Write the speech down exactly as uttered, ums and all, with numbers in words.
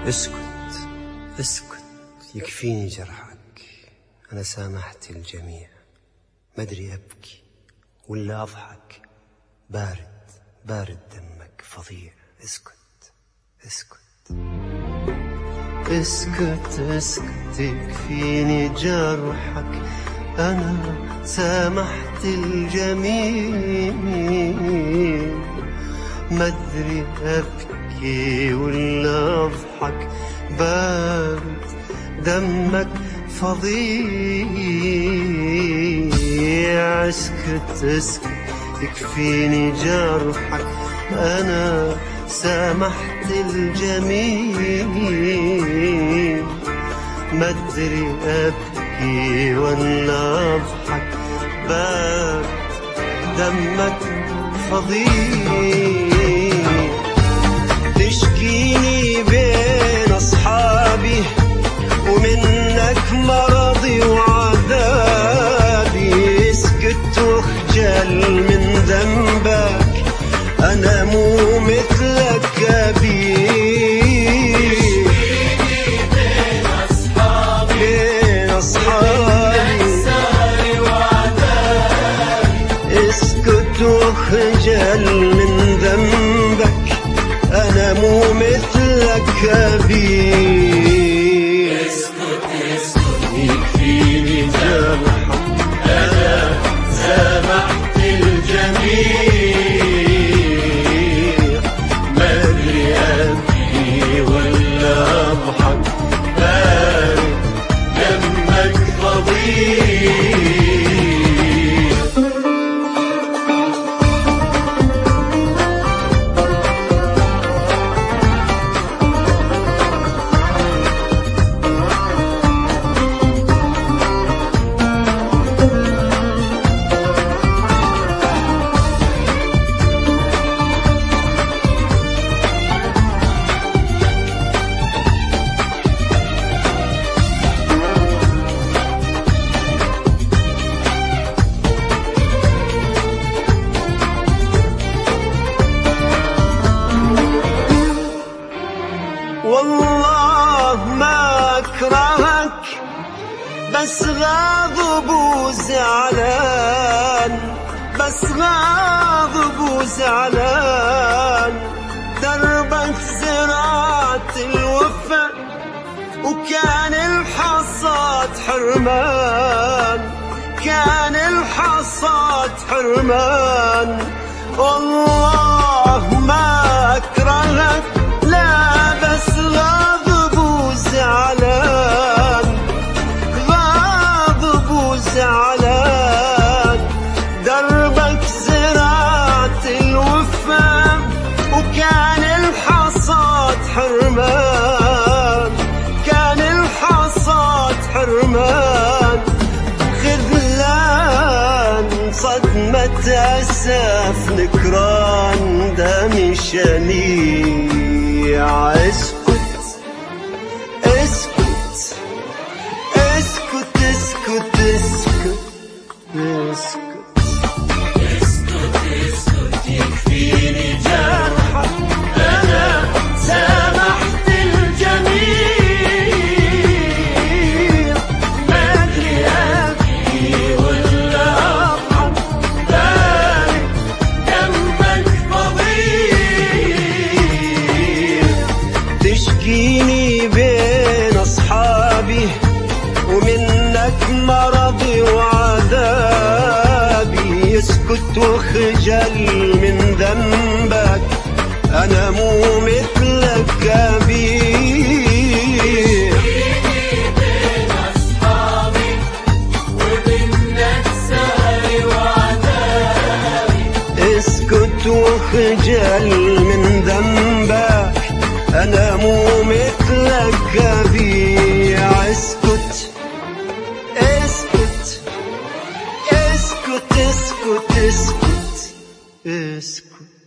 اسكت اسكت يكفيني جرحك، أنا سامحت الجميع. ما أدري أبكي ولا أضحك، بارد بارد دمك فظيع. اسكت اسكت اسكت اسكت يكفيني جرحك، أنا سامحت الجميع. ما أدري أبكي ولا أضحك، بارد دمك فظيع. اسكت اسكت يكفيني جرحك، أنا سامحت الجميع. ما أدري أبكي ولا أضحك، بارد دمك فظيع. تشكيني بين أصحابي ومنك مرضي وعذابي. اسكت واخجل من ذنبك، أنا مو مثلك كبير. بين أصحابي بين أصحابي اسكت واخجل من ذنبك، أنا مو مثلك كبير. اسكت اسكت يكفيني جرحك، أنا سامحت الجميع. ما أدري أبكي ولا أضحك، بارد دمك فظيع. والله ما أكرهك، بس غاضب وزعلان، بس غاضب وزعلان. دربك زراعة الوفا وكان الحصاد حرمان، كان الحصاد حرمان. والله ما أكرهك، لا بس غاضب وزعلان، غاضب وزعلان. دربك زراعة الوفا وكان الحصاد حرمان، كان الحصاد حرمان. خذلان صدمة أسف نكران دمي شنيع. اسكت اسكت اسكت اسكت اسكت اسكت اسكت اسكت يكفيني جرحك، أنا سامحت الجميع. ما أدري أبكي ولا أضحك، بارد دمك فظيع. تشكيني بين أصحابي ومنك مرضي وعذابي. اسكت واخجل من ذنبك، أنا مو مثلك كبير. بين أصحابي ومنك سهري وعذابي. اسكت واخجل من ذنبك، أنا مو مثلك كبير. اسكت اسكت اسكت اسكت اسكت اسكت